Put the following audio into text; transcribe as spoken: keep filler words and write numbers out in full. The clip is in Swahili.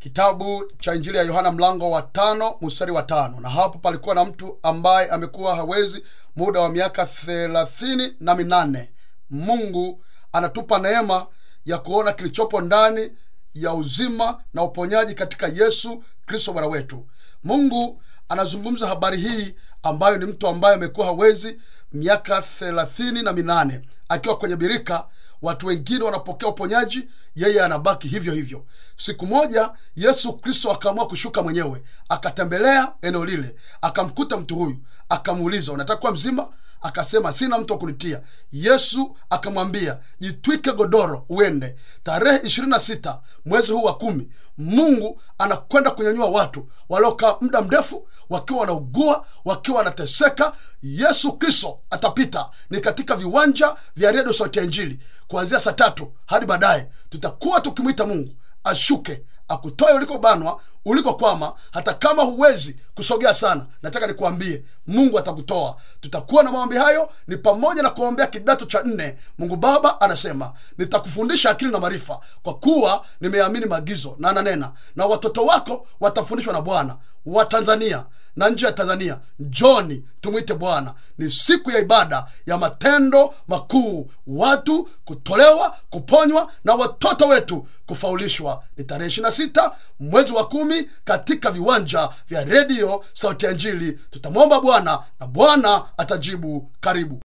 Kitabu cha Injili ya Yohana mlango wa tano mstari wa tano. Na hapo palikuwa na mtu ambaye amekuwa hawezi muda wa miaka thelathini na minane. Mungu anatupa neema ya kuona kilichopo ndani ya uzima na uponyaji katika Yesu Kristo Bwana wetu. Mungu anazungumza habari hii ambayo ni mtu ambaye amekuwa hawezi miaka thelathini na minane. Akiwa kwenye birika, watu wengine wanapokea uponyaji, yeye anabaki hivyo hivyo. Siku moja Yesu Kristo akaamua kushuka mwenyewe, akatembelea eneo lile, akamkuta mtu huyu, akamuuliza, unataka kuwa mzima? Akasema, sina mtu wa kunitia. Yesu akamwambia, jitwike godoro uende. Tarehe ishirini na sita mwezi huu wa kumi, Mungu anakwenda kunyanyua watu waliokaa muda mrefu wakiwa wanaugua, wakiwa wanateseka. Yesu Kristo atapita ni katika viwanja vya redio Sauti ya Injili kuanzia saa tatu hadi baadaye. Tutakuwa tukimwita Mungu ashuke akutoe uliko banwa, uliko kwama. Hata kama huwezi kusogea sana, nataka nikuambie Mungu atakutoa. Tutakuwa na maombi hayo, ni pamoja na kuombea kidato cha nne. Mungu Baba anasema, nitakufundisha akili na maarifa, kwa kuwa nimeamini maagizo. Na ananena, na watoto wako watafundishwa na Bwana. Wa Tanzania na nje ya Tanzania, njoni tumwite Bwana. Ni siku ya ibada ya matendo makuu, watu kutolewa, kuponywa na watoto wetu kufaulishwa. Ni tarehe ishirini na sita mwezi wa kumi katika viwanja vya redio Sauti ya Injili. Tutamwomba Bwana na Bwana atajibu. Karibu.